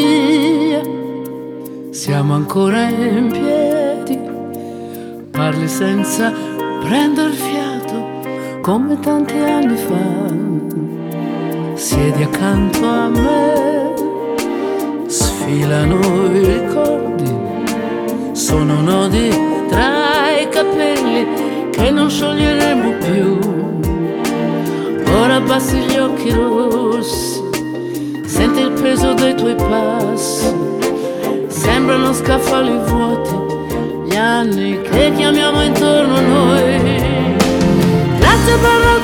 mia. Siamo ancora in piedi, parli senza prendere fiato come tanti anni fa. Siedi accanto a me, sfilano i ricordi, sono nodi tra i capelli che non scioglieremo più. Ora abbassi gli occhi rossi, senti il peso dei tuoi passi, sembrano scaffali vuoti gli anni che chiamiamo intorno a noi. Grazie per la